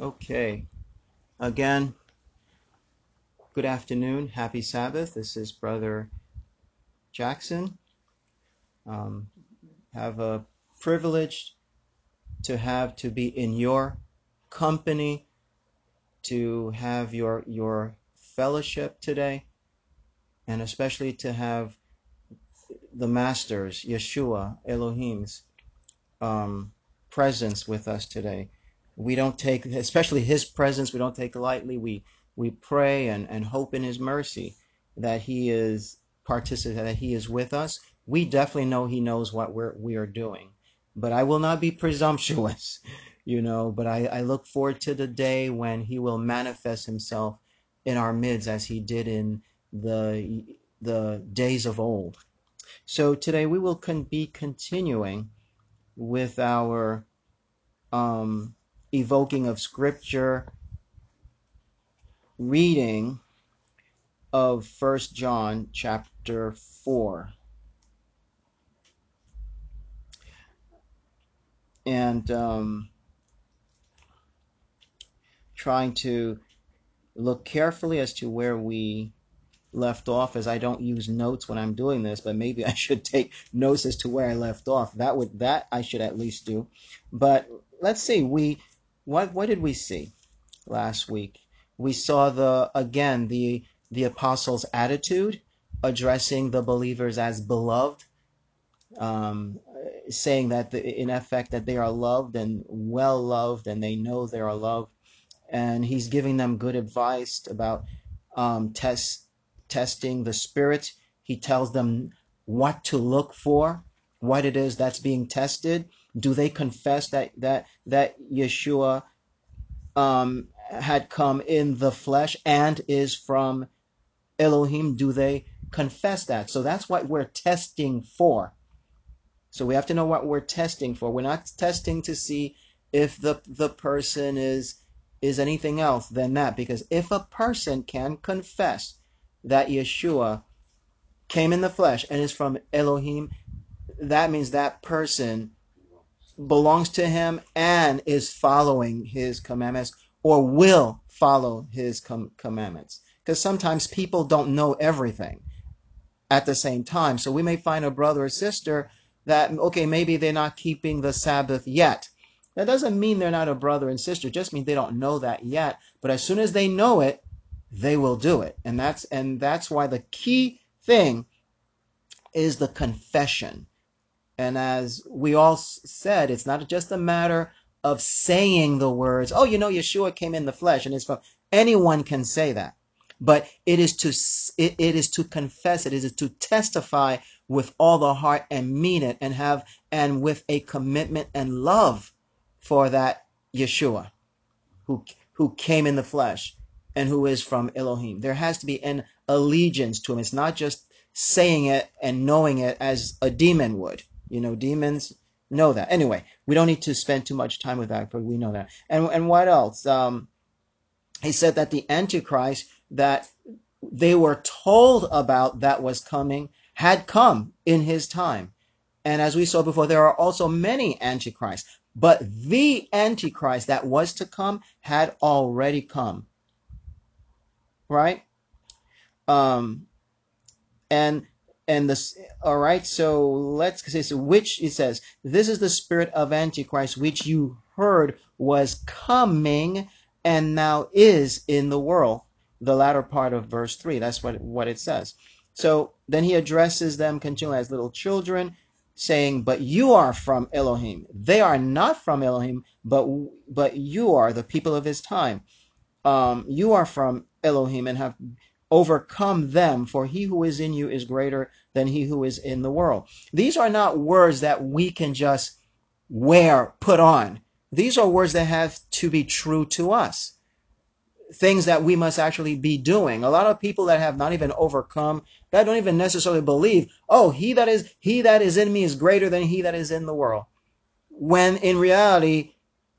Okay. Again, good afternoon. Happy Sabbath. This is Brother Jackson. Um, have a privilege to be in your company, to have your fellowship today, and especially to have the Masters, Yeshua, Elohim's presence with us today. We don't take, especially his presence, we don't take lightly. We pray and hope in his mercy that he is that he is with us. We definitely know he knows what we are doing. But I will not be presumptuous, but I look forward to the day when he will manifest himself in our midst as he did in the days of old. So today we will be continuing with our evoking of scripture reading of First John chapter 4, and trying to look carefully as to where we left off, as I don't use notes when I'm doing this, but maybe I should take notes as to where I left off. That I should at least do. But let's see, what did we see last week? We saw the apostles' attitude, addressing the believers as beloved, um, saying that in effect that they are loved and well loved, and they know they are loved. And he's giving them good advice about testing the spirit. He tells them what to look for, what it is that's being tested. Do they confess that Yeshua had come in the flesh and is from Elohim? Do they confess that? So that's what we're testing for. So we have to know what we're testing for. We're not testing to see if the person is anything else than that. Because if a person can confess that Yeshua came in the flesh and is from Elohim, that means that person belongs to him and is following his commandments, or will follow his commandments. Because sometimes people don't know everything at the same time. So we may find a brother or sister that, okay, maybe they're not keeping the Sabbath yet. That doesn't mean they're not a brother and sister. It just means they don't know that yet. But as soon as they know it, they will do it. And that's why the key thing is the confession. And as we all said, it's not just a matter of saying the words, oh, Yeshua came in the flesh and it's from, anyone can say that. But it is to confess it is to testify with all the heart and mean it, and with a commitment and love for that Yeshua who came in the flesh and who is from Elohim. There has to be an allegiance to him. It's not just saying it and knowing it as a demon would. Demons know that. Anyway, we don't need to spend too much time with that, but we know that. And what else? He said that the Antichrist that they were told about that was coming had come in his time. And as we saw before, there are also many Antichrists. But the Antichrist that was to come had already come. Right? Um, and this, all right, so let's say, so which it says, this is the spirit of Antichrist, which you heard was coming and now is in the world. The latter part of verse 3, that's what it says. So then he addresses them continually as little children, saying, but you are from Elohim. They are not from Elohim, but you are the people of his time. You are from Elohim and have overcome them, for he who is in you is greater than he who is in the world. These are not words that we can just put on. These are words that have to be true to us. Things that we must actually be doing. A lot of people that have not even overcome, that don't even necessarily believe, oh, he that is in me is greater than he that is in the world. When in reality,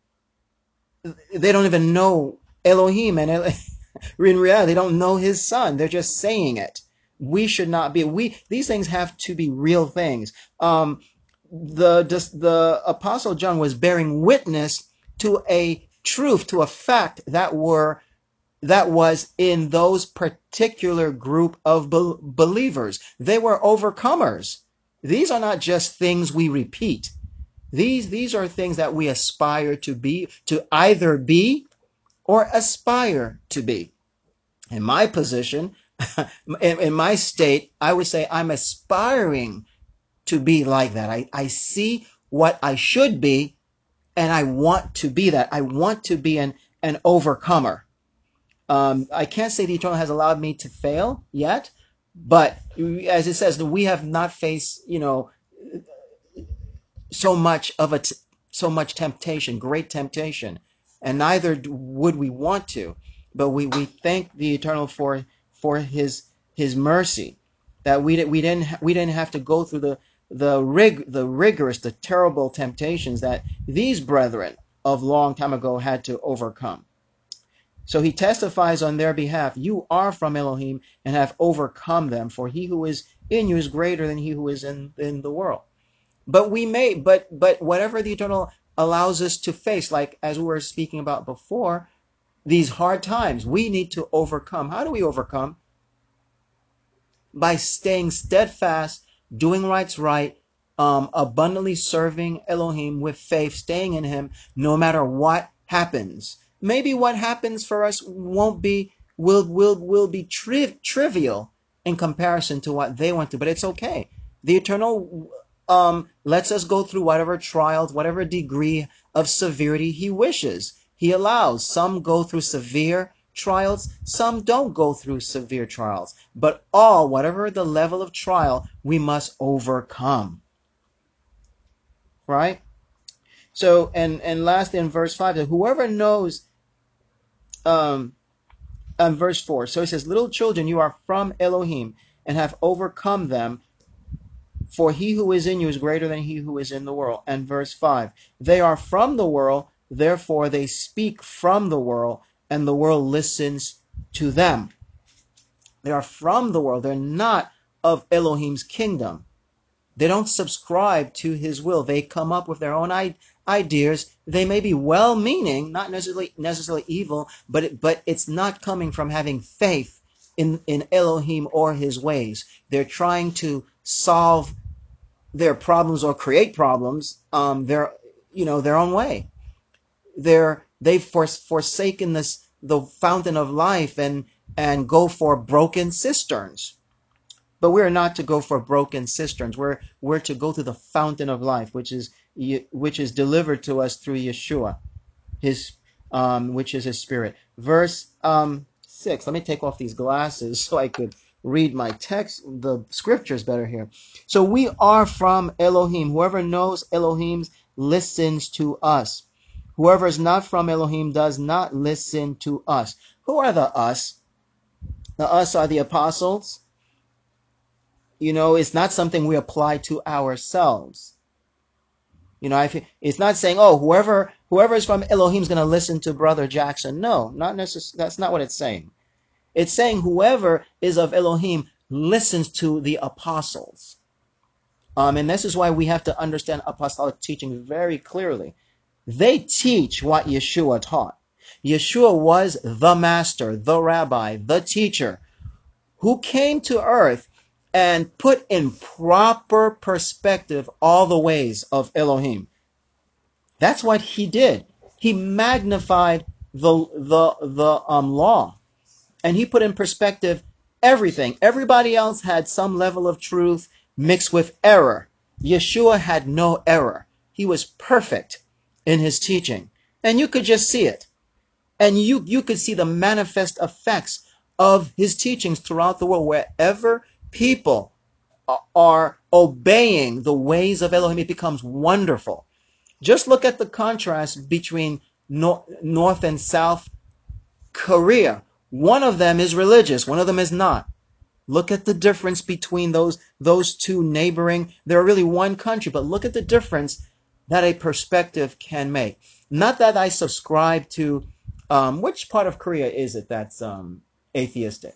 they don't even know Elohim, and in reality, they don't know his son. They're just saying it. We should not be. These things have to be real things. The Apostle John was bearing witness to a truth to a fact that was in those particular group of believers. They were overcomers. These are not just things we repeat. These are things that we aspire to be, to either be or aspire to be. In my position, in my state, I would say I'm aspiring to be like that. I see what I should be, and I want to be that. I want to be an overcomer. I can't say the Eternal has allowed me to fail yet, but as it says, we have not faced, so much of so much temptation, great temptation, and neither would we want to. But we thank the Eternal for his mercy, that we didn't have to go through the rigorous, the terrible temptations that these brethren of long time ago had to overcome. So he testifies on their behalf, you are from Elohim and have overcome them, for he who is in you is greater than he who is in the world. But whatever the Eternal allows us to face, like as we were speaking about before, these hard times, we need to overcome. How do we overcome? By staying steadfast, doing what's right, abundantly serving Elohim with faith, staying in Him, no matter what happens. Maybe what happens for us won't be will be trivial in comparison to what they went through, but it's okay. The Eternal lets us go through whatever trials, whatever degree of severity He wishes. He allows. Some go through severe trials, some don't go through severe trials. But all, whatever the level of trial, we must overcome. Right? So, and last in verse 5, that whoever knows, um, verse 4, so it says, little children, you are from Elohim and have overcome them, for he who is in you is greater than he who is in the world. And verse 5, they are from the world, therefore they speak from the world, and the world listens to them. They are from the world. They're not of Elohim's kingdom. They don't subscribe to his will. They come up with their own ideas. They may be well-meaning, not necessarily evil, but it's not coming from having faith in Elohim or his ways. They're trying to solve their problems or create problems their own way. They've forsaken the fountain of life and go for broken cisterns. But we're not to go for broken cisterns. We're to go to the fountain of life, which is delivered to us through Yeshua, his which is his spirit. Verse 6. Let me take off these glasses so I could read my text, the scriptures better here. So we are from Elohim. Whoever knows Elohim listens to us. Whoever is not from Elohim does not listen to us. Who are the us? The us are the apostles. It's not something we apply to ourselves. It's not saying, oh, whoever is from Elohim is going to listen to Brother Jackson. No, not necessarily. That's not what it's saying. It's saying whoever is of Elohim listens to the apostles. And this is why we have to understand apostolic teaching very clearly. They teach what Yeshua taught. Yeshua was the master, the rabbi, the teacher who came to earth and put in proper perspective all the ways of Elohim. That's what he did. He magnified the law, and he put in perspective everything. Everybody else had some level of truth mixed with error. Yeshua had no error. He was perfect in his teaching, and you could just see it. And you could see the manifest effects of his teachings throughout the world. Wherever people are obeying the ways of Elohim, it becomes wonderful. Just look at the contrast between North and South Korea. One of them is religious, one of them is not. Look at the difference between those two neighboring. They're really one country, but look at the difference that a perspective can make. Not that I subscribe to which part of Korea is it that's atheistic?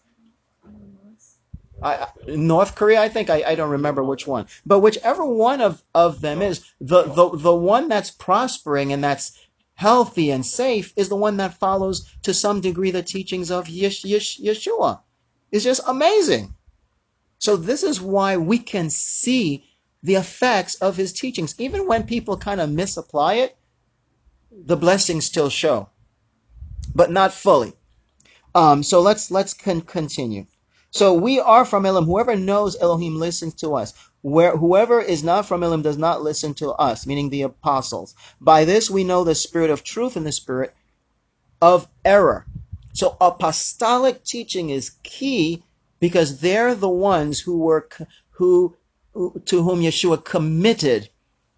North Korea, I think. I don't remember which one, but whichever one of them is the one that's prospering and that's healthy and safe is the one that follows to some degree the teachings of Yeshua. It's just amazing. So this is why we can see the effects of his teachings. Even when people kind of misapply it, the blessings still show, but not fully. So let's continue. So we are from Elohim. Whoever knows Elohim listens to us. Whoever is not from Elohim does not listen to us, meaning the apostles. By this we know the spirit of truth and the spirit of error. So apostolic teaching is key because they're the ones who to whom Yeshua committed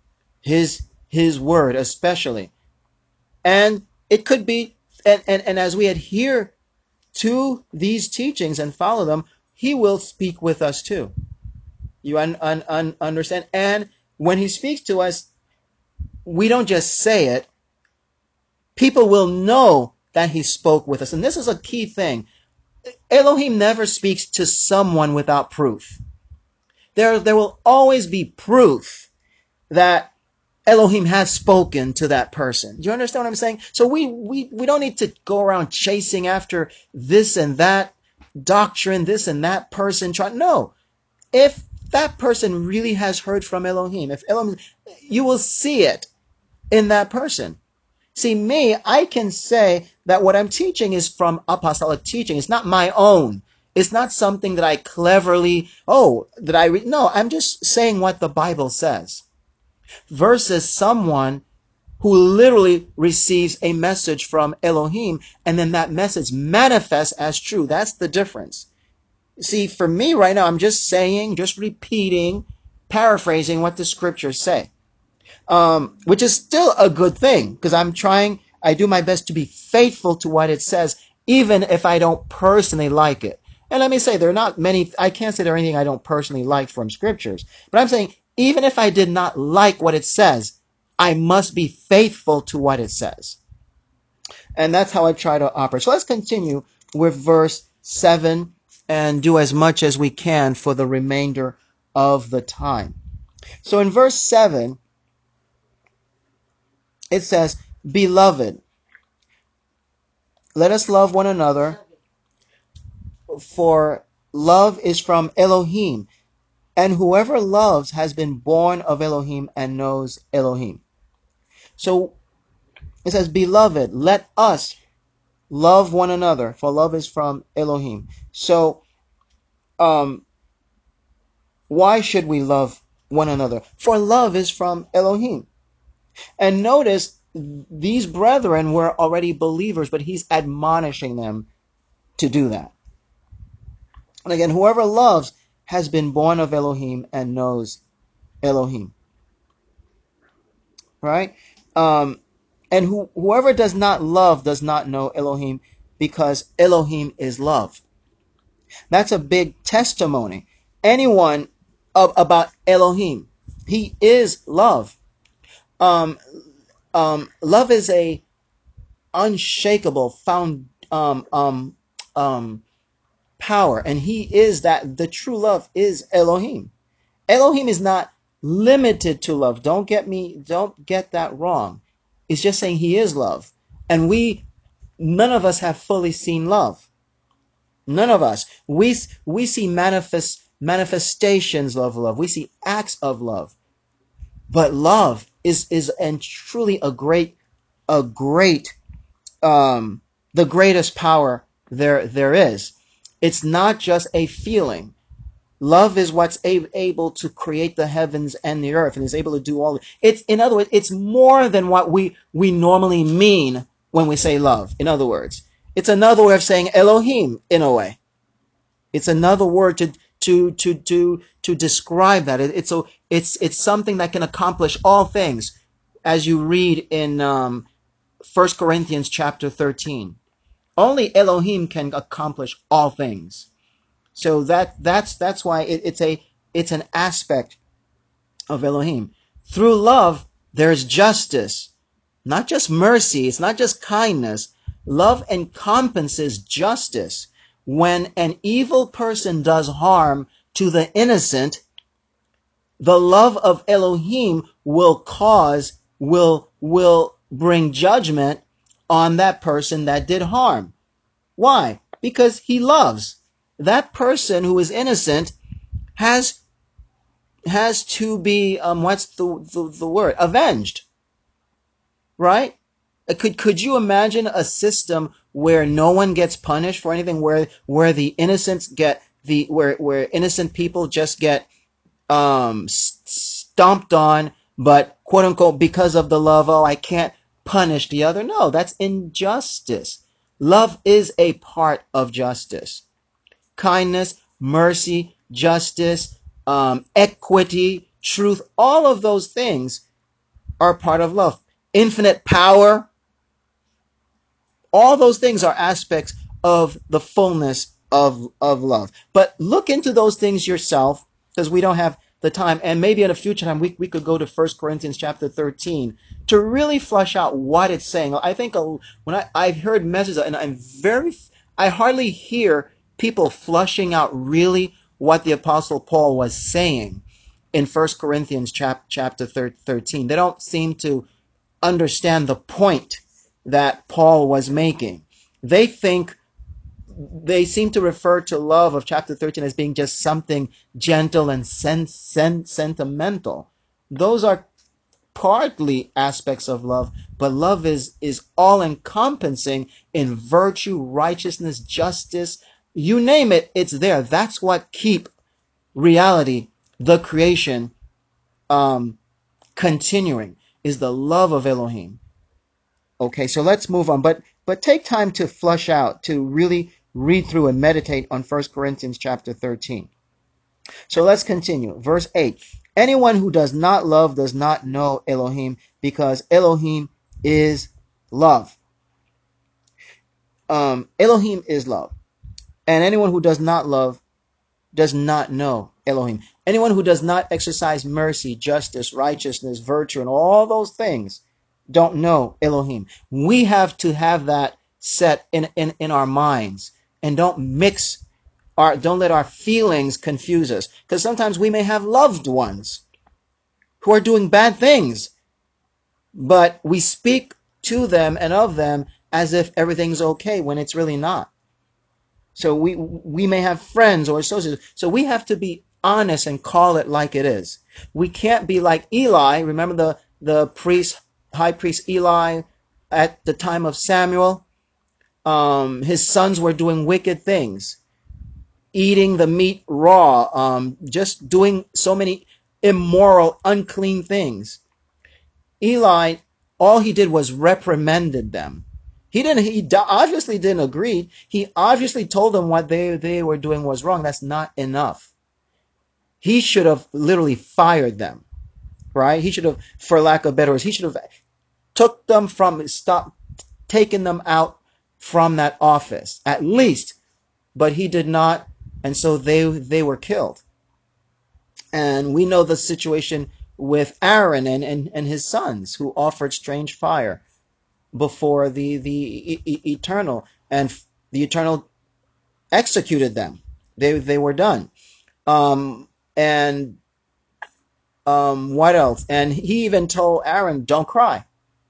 his word, especially. And it could be, and as we adhere to these teachings and follow them, he will speak with us too. You understand? And when he speaks to us, we don't just say it. People will know that he spoke with us. And this is a key thing. Elohim never speaks to someone without proof. There will always be proof that Elohim has spoken to that person. Do you understand what I'm saying? So we don't need to go around chasing after this and that doctrine, this and that person. No. If that person really has heard from Elohim, if Elohim, you will see it in that person. See, me, I can say that what I'm teaching is from apostolic teaching. It's not my own. It's not something that I cleverly, no, I'm just saying what the Bible says. Versus someone who literally receives a message from Elohim and then that message manifests as true. That's the difference. See, for me right now, I'm just saying, just repeating, paraphrasing what the scriptures say. Which is still a good thing because I do my best to be faithful to what it says, even if I don't personally like it. And let me say, there are not many, I can't say there anything I don't personally like from scriptures, but I'm saying, even if I did not like what it says, I must be faithful to what it says. And that's how I try to operate. So let's continue with verse 7 and do as much as we can for the remainder of the time. So in verse 7, it says, Beloved, let us love one another, for love is from Elohim, and whoever loves has been born of Elohim and knows Elohim. So it says, Beloved, let us love one another, for love is from Elohim. So, why should we love one another? For love is from Elohim. And notice, these brethren were already believers, but he's admonishing them to do that. And again, whoever loves has been born of Elohim and knows Elohim. Right? And whoever does not love does not know Elohim, because Elohim is love. That's a big testimony. Anyone about Elohim, he is love. Love is a unshakable power, and he is that. The true love is Elohim. Elohim is not limited to love. Don't get that wrong. It's just saying he is love. And none of us have fully seen love. None of us. We see manifestations of love. We see acts of love. But love is and truly a great, the greatest power there is. It's not just a feeling. Love is what's able to create the heavens and the earth, and is able to do all. In other words, it's more than what we normally mean when we say love. In other words, it's another way of saying Elohim in a way. It's another word to describe that. It's something that can accomplish all things, as you read in 1 Corinthians chapter 13. Only Elohim can accomplish all things. So that's why it's an aspect of Elohim. Through love, there's justice, not just mercy. It's not just kindness. Love encompasses justice. When an evil person does harm to the innocent, the love of Elohim will bring judgment on that person that did harm. Why? Because he loves. That person who is innocent has to be what's the word? Avenged, right? Could you imagine a system where no one gets punished for anything, where the innocents get where innocent people just get stomped on, but quote unquote because of the love, oh, I can't punish the other? No, that's injustice. Love is a part of justice. Kindness, mercy, justice, equity, truth, all of those things are part of love. Infinite power, all those things are aspects of the fullness of love. But look into those things yourself, because we don't have the time. And maybe at a future time, we could go to 1 Corinthians chapter 13 to really flush out what it's saying. I think when I've heard messages, and I hardly hear people flushing out really what the Apostle Paul was saying in 1 Corinthians chapter 13. They don't seem to understand the point that Paul was making. They seem to refer to love of chapter 13 as being just something gentle and sentimental. Those are partly aspects of love, but love is all encompassing in virtue, righteousness, justice, you name it, it's there. That's what keep reality, the creation, continuing, is the love of Elohim. Okay, so let's move on. But take time to flush out, to really read through and meditate on 1 Corinthians chapter 13. So let's continue. Verse 8. Anyone who does not love does not know Elohim, because Elohim is love. Elohim is love. And anyone who does not love does not know Elohim. Anyone who does not exercise mercy, justice, righteousness, virtue, and all those things don't know Elohim. We have to have that set in our minds, and don't let our feelings confuse us. Because sometimes we may have loved ones who are doing bad things, but we speak to them and of them as if everything's okay when it's really not. So we may have friends or associates. So we have to be honest and call it like it is. We can't be like Eli. Remember the high priest Eli at the time of Samuel? His sons were doing wicked things, eating the meat raw, just doing so many immoral, unclean things. Eli, all he did was reprimanded them. He obviously didn't agree. He obviously told them what they were doing was wrong. That's not enough. He should have literally fired them, right? He should have, for lack of better words, he should have taken them out from that office, at least. But he did not, and so they were killed. And we know the situation with Aaron and his sons, who offered strange fire before the Eternal, and the Eternal executed them. They were done. And what else? And he even told Aaron, "Don't cry."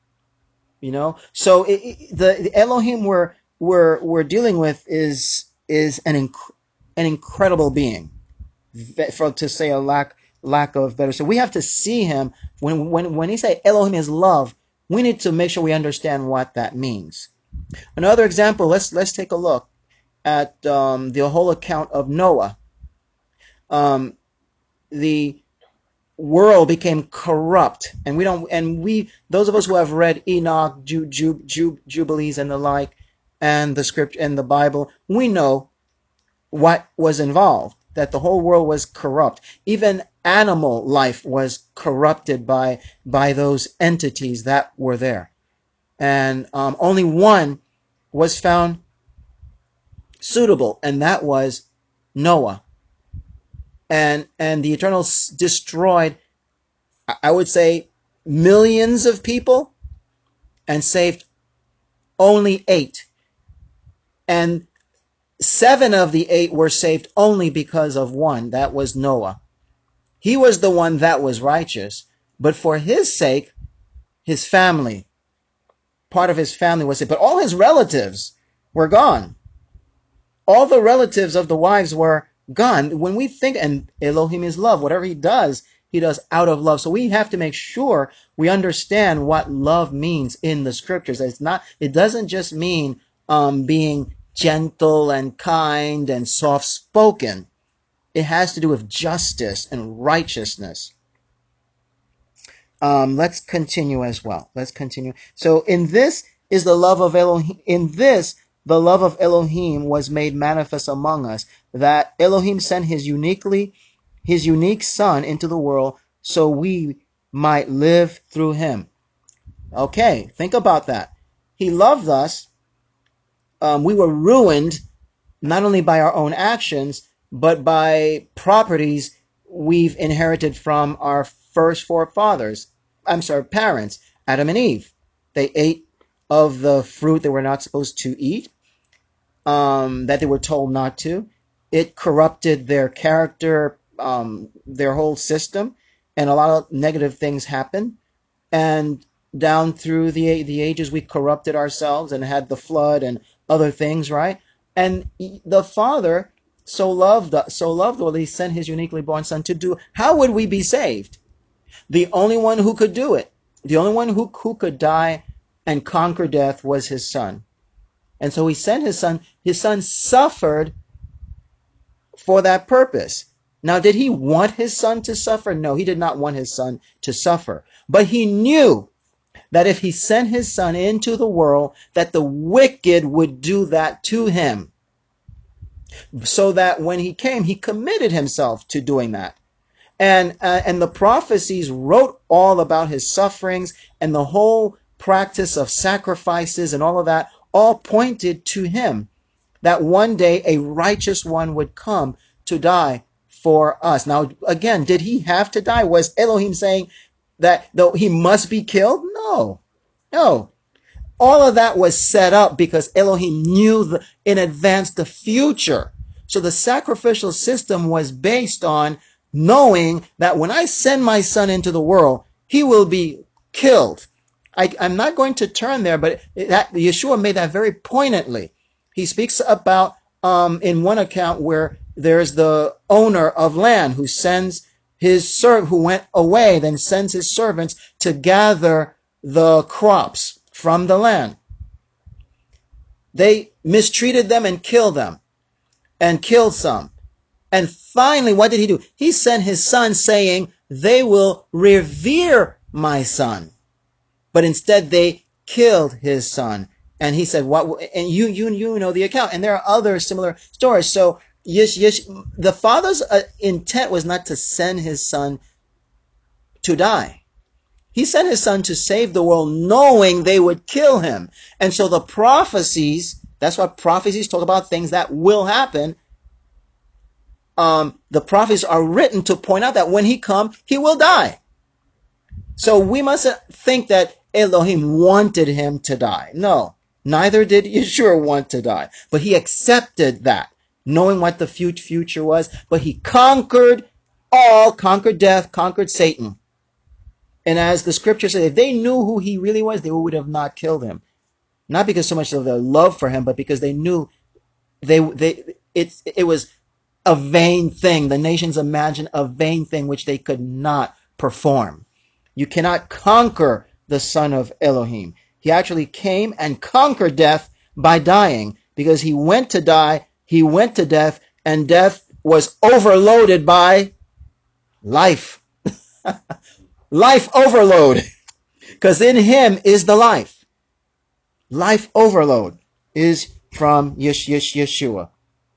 So the Elohim we're dealing with is an incredible being, for to say a lack of better. So we have to see him when he say Elohim is love. We need to make sure we understand what that means. Another example. Let's take a look at the whole account of Noah. The world became corrupt, and we those of us who have read Enoch, Jubilees, and the like, and the scripture and the Bible, we know what was involved. That the whole world was corrupt. Even animal life was corrupted by those entities that were there, and only one was found suitable, and that was Noah. And the Eternal destroyed, I would say, millions of people, and saved only 8. And 7 of the 8 were saved only because of one. That was Noah. He was the one that was righteous, but for his sake, his family part of his family was saved, but all his relatives were gone. All the relatives of the wives were gone. When we think, and Elohim is love, whatever he does out of love. So we have to make sure we understand what love means in the scriptures. It doesn't just mean being gentle and kind and soft spoken. It has to do with justice and righteousness. Let's continue as well. Let's continue. So in this is the love of Elohim. In this, the love of Elohim was made manifest among us, that Elohim sent his unique son into the world so we might live through him. Okay, think about that. He loved us. We were ruined not only by our own actions, but by properties we've inherited from our first forefathers. I'm sorry, parents, Adam and Eve. They ate of the fruit they were not supposed to eat, that they were told not to. It corrupted their character, their whole system, and a lot of negative things happened. And down through the ages, we corrupted ourselves and had the flood and other things, right? And the Father so loved the world, he sent his uniquely born Son to do. How would we be saved? The only one who could do it, the only one who could die and conquer death was his Son. And so he sent his Son. His Son suffered for that purpose. Now, did he want his Son to suffer? No, he did not want his Son to suffer. But he knew that if he sent his Son into the world, that the wicked would do that to him. So that when he came, he committed himself to doing that. And the prophecies wrote all about his sufferings, and the whole practice of sacrifices and all of that all pointed to him, that one day a righteous one would come to die for us. Now, again, did he have to die? Was Elohim saying that though he must be killed? No. No. All of that was set up because Elohim knew in advance the future. So the sacrificial system was based on knowing that when I send my Son into the world, he will be killed. I'm not going to turn there, but Yeshua made that very poignantly. He speaks about in one account where there's the owner of land who sends his servant who went away, then sends his servants to gather the crops from the land. They mistreated them and killed them and killed some. And finally, what did he do? He sent his Son saying, they will revere my Son. But instead they killed his Son. And he said, what, and you know the account. And there are other similar stories. So the Father's intent was not to send his Son to die. He sent his Son to save the world knowing they would kill him. And so the prophecies, that's why prophecies talk about things that will happen. The prophecies are written to point out that when he comes, he will die. So we mustn't think that Elohim wanted him to die. No, neither did Yeshua want to die. But he accepted that, knowing what the future was. But he conquered death, conquered Satan. And as the scripture says, if they knew who he really was, they would have not killed him. Not because so much of their love for him, but because they knew it was a vain thing. The nations imagined a vain thing which they could not perform. You cannot conquer the Son of Elohim. He actually came and conquered death by dying, because he went to die, he went to death, and death was overloaded by life. Life overload. Because in him is the life. Life overload is from Yeshua.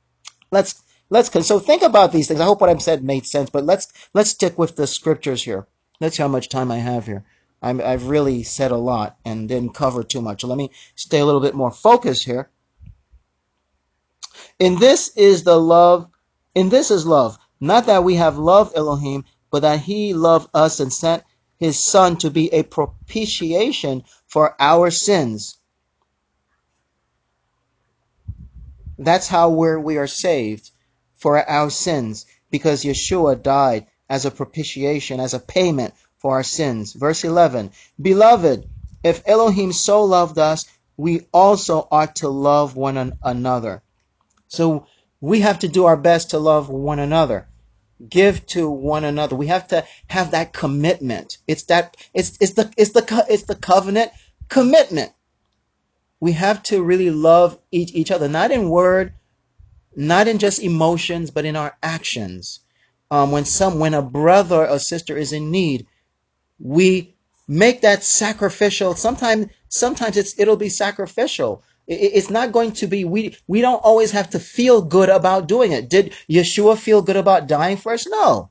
So think about these things. I hope what I've said made sense, but let's stick with the scriptures here. Let's see how much time I have here. I've really said a lot and didn't cover too much. So let me stay a little bit more focused here. In this is love, not that we have loved Elohim, but that he loved us and sent his Son to be a propitiation for our sins. That's how we are saved, for our sins, because Yeshua died as a propitiation, as a payment for our sins. Verse 11, Beloved, If Elohim so loved us, we also ought to love one another. So we have to do our best to love one another, give to one another. We have to have that commitment. It's the covenant commitment. We have to really love each other, not in word, not in just emotions, but in our actions. When a brother or sister is in need, we make that sacrificial. Sometimes it'll be sacrificial. It's not going to be. We don't always have to feel good about doing it. Did Yeshua feel good about dying for us? No.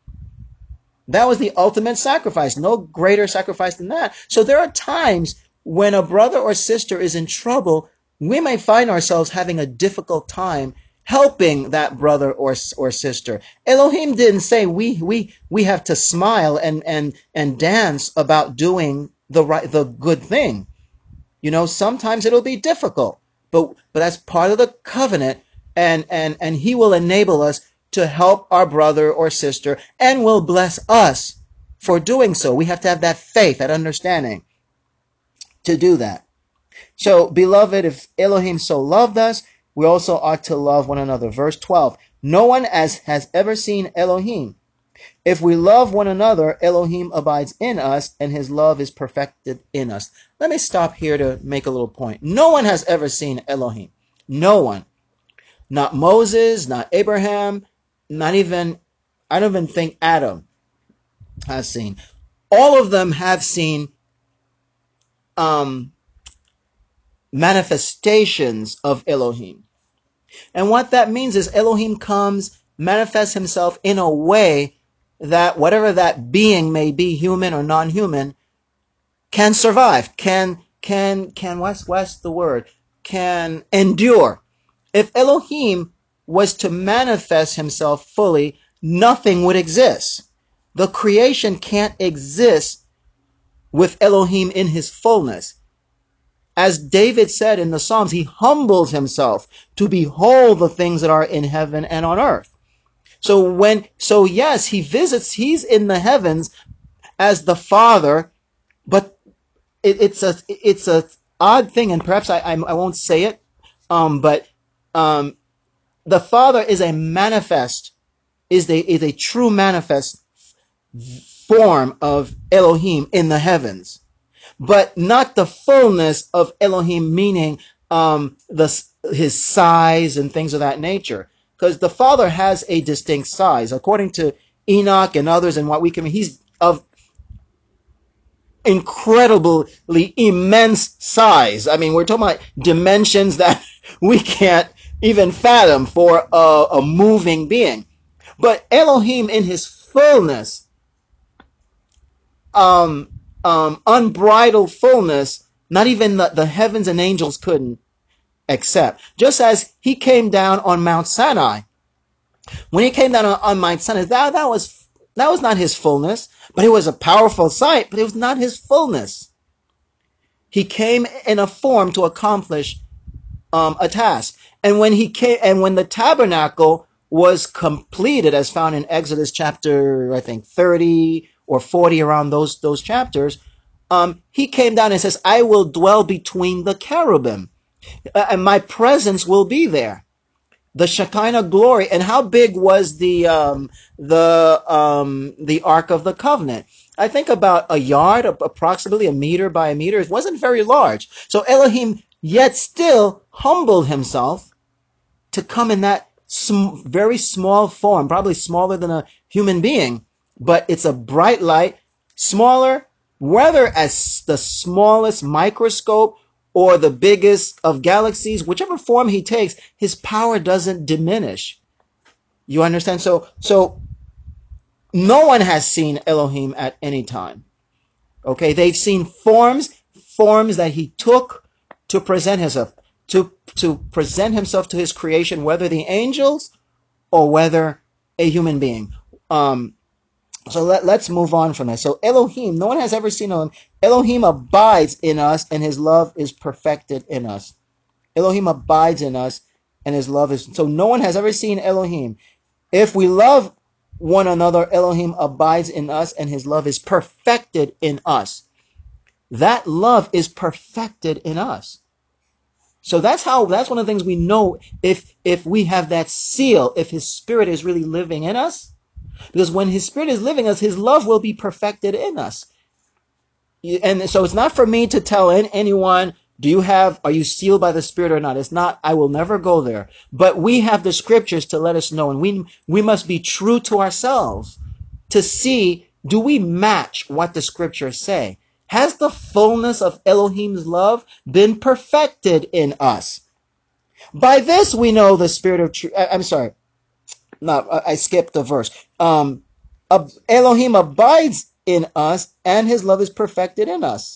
That was the ultimate sacrifice. No greater sacrifice than that. So there are times when a brother or sister is in trouble, we may find ourselves having a difficult time helping that brother or sister. Elohim didn't say we have to smile and dance about doing the good thing. Sometimes it'll be difficult, but that's part of the covenant, and he will enable us to help our brother or sister and will bless us for doing so. We have to have that faith, that understanding to do that. So, beloved, if Elohim so loved us, we also ought to love one another. Verse 12. No one has ever seen Elohim. If we love one another, Elohim abides in us, and his love is perfected in us. Let me stop here to make a little point. No one has ever seen Elohim. No one. Not Moses, not Abraham, not even, I don't even think Adam has seen. All of them have seen um, manifestations of Elohim. And what that means is Elohim comes, manifests himself in a way that whatever that being may be, human or non-human, can survive, can what's the word? Can endure. If Elohim was to manifest himself fully, nothing would exist. The creation can't exist with Elohim in his fullness. As David said in the Psalms, he humbles himself to behold the things that are in heaven and on earth. So yes, he visits, he's in the heavens as the Father, but it's a odd thing, and perhaps I won't say it, but the Father is a manifest, is a true manifest form of Elohim in the heavens, but not the fullness of Elohim, meaning his size and things of that nature. Because the Father has a distinct size, according to Enoch and others, and what we can. He's of incredibly immense size. I mean, we're talking about dimensions that we can't even fathom for a moving being. But Elohim in his fullness, unbridled fullness, not even the heavens and angels couldn't accept. Just as he came down on Mount Sinai. When he came down on Mount Sinai, that was not his fullness, but it was a powerful sight, but it was not his fullness. He came in a form to accomplish a task. And when he came, and when the tabernacle was completed, as found in Exodus chapter, I think 30 or 40, around those chapters, he came down and says, "I will dwell between the cherubim, and my presence will be there." The Shekinah glory. And how big was the Ark of the Covenant? I think about a yard, approximately a meter by a meter. It wasn't very large. So Elohim yet still humbled himself to come in that very small form, probably smaller than a human being, but it's a bright light, smaller, whether as the smallest microscope or the biggest of galaxies, whichever form he takes, his power doesn't diminish. You understand? So no one has seen Elohim at any time. Okay, they've seen forms that he took to present himself, to present himself to his creation, whether the angels or whether a human being. So let's move on from that. So Elohim, no one has ever seen him. Elohim abides in us, and his love is perfected in us. Elohim abides in us, and his love is. So no one has ever seen Elohim. If we love one another, Elohim abides in us, and his love is perfected in us. that love is perfected in us. So that's one of the things we know if we have that seal, if his spirit is really living in us. Because when his spirit is living in us, his love will be perfected in us. And so it's not for me to tell anyone, are you sealed by the Spirit or not? It's not, I will never go there. But we have the scriptures to let us know, and we must be true to ourselves to see, do we match what the scriptures say? Has the fullness of Elohim's love been perfected in us? By this we know the spirit of truth. I'm sorry. No, I skipped the verse. Elohim abides in us, and his love is perfected in us.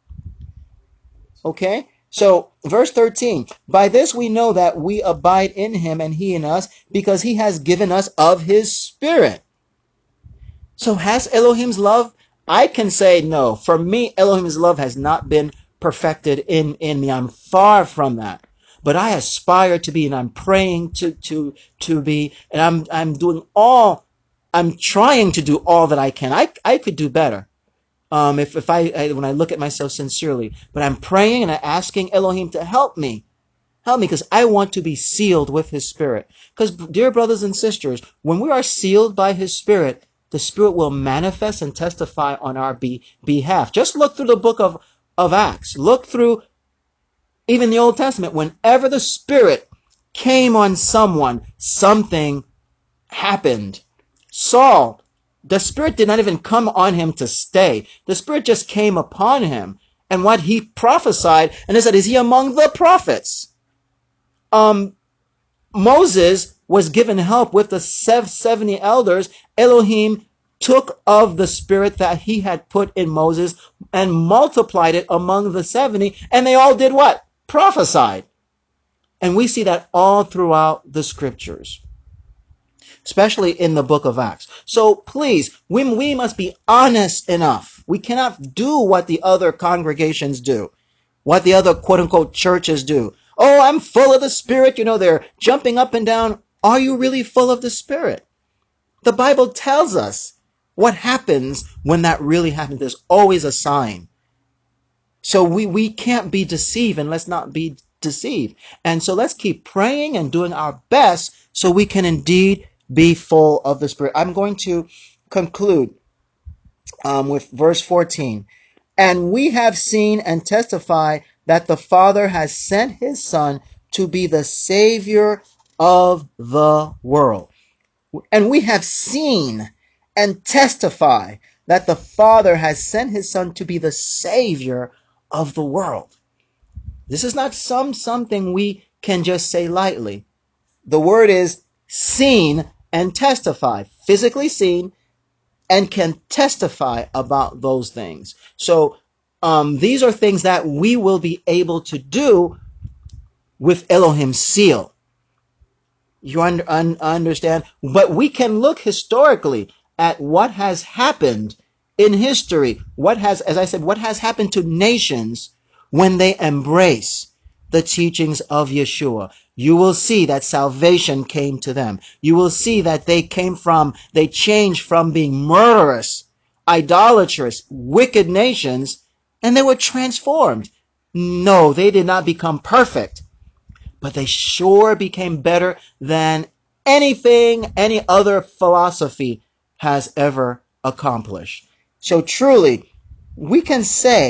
Okay? So, verse 13. By this we know that we abide in him and he in us, because he has given us of his spirit. So, has Elohim's love? I can say no. For me, Elohim's love has not been perfected in me. I'm far from that. But I aspire to be, and I'm praying to be, and I'm trying to do all that I can. I could do better. If I when I look at myself sincerely, but I'm praying and I'm asking Elohim to help me, because I want to be sealed with his spirit. Because, dear brothers and sisters, when we are sealed by his spirit, the spirit will manifest and testify on our behalf. Just look through the book of Acts. Look through even the Old Testament. Whenever the spirit came on someone, something happened. Saul, the spirit did not even come on him to stay. The spirit just came upon him. And what he prophesied, and they said, is he among the prophets? Moses was given help with the 70 elders. Elohim took of the spirit that he had put in Moses and multiplied it among the 70, and they all did what? Prophesied. And we see that all throughout the scriptures, especially in the book of Acts. So please, we must be honest enough. We cannot do what the other congregations do, what the other quote unquote churches do. Oh, I'm full of the Spirit. They're jumping up and down. Are you really full of the Spirit? The Bible tells us what happens when that really happens. There's always a sign. So we can't be deceived, and let's not be deceived. And so let's keep praying and doing our best so we can indeed be full of the Spirit. I'm going to conclude with verse 14. And we have seen and testify that the Father has sent his Son to be the Savior of the world. And we have seen and testify that the Father has sent his Son to be the Savior of the world. This is not something we can just say lightly. The word is seen and testify. Physically seen and can testify about those things. So these are things that we will be able to do with Elohim's seal. You understand? But we can look historically at what has happened in history. As I said, what has happened to nations when they embrace the teachings of Yeshua. You will see that salvation came to them. You will see that they changed from being murderous, idolatrous, wicked nations, and they were transformed. No, they did not become perfect, but they sure became better than anything any other philosophy has ever accomplished. So truly, we can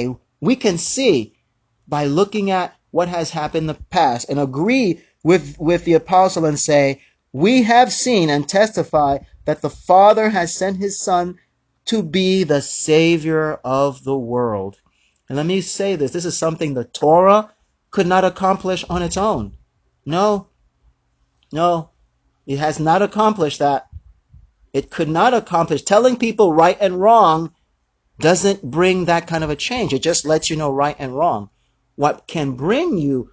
see by looking at what has happened in the past and agree with the apostle and say, we have seen and testify that the Father has sent his Son to be the Savior of the world. And let me say this is something the Torah could not accomplish on its own. No, it has not accomplished that. It could not accomplish. Telling people right and wrong doesn't bring that kind of a change. It just lets you know right and wrong. What can bring you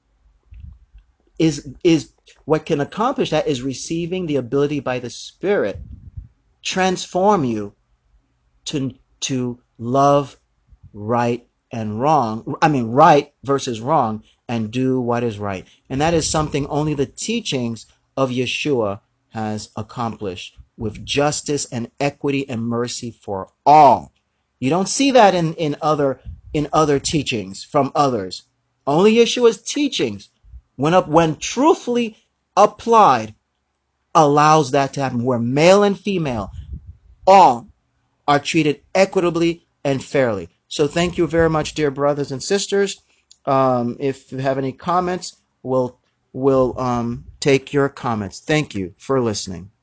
is what can accomplish that is receiving the ability by the Spirit transform you to love right and wrong. I mean, right versus wrong, and do what is right. And that is something only the teachings of Yeshua has accomplished, with justice and equity and mercy for all. You don't see that in other in other teachings from others. Only Yeshua's teachings, when truthfully applied, allows that to happen, where male and female all are treated equitably and fairly. So thank you very much, dear brothers and sisters. If you have any comments, we'll take your comments. Thank you for listening.